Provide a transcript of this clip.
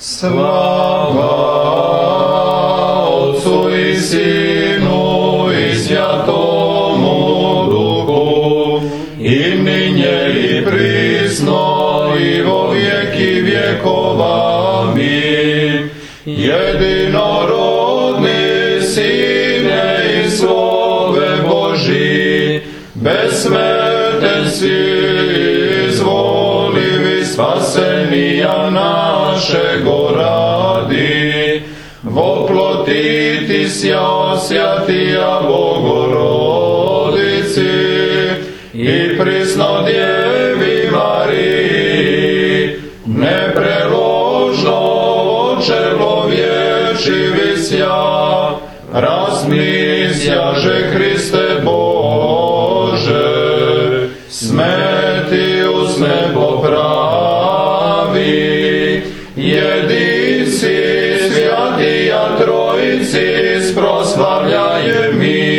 Слава Отцу и Сыну и Святому Духу, и ныне и присно, и во веки веков. Аминь. Единородный Сыне и Слове Божий, бессмертен си, изволив спасения нашего ради, воплотитися, святия Богородицы, и преснодеви Марии, непреложно человечивися, размися же Христе Боже, смертью с небо прави, едиси святия Троицы, спрославляем ми.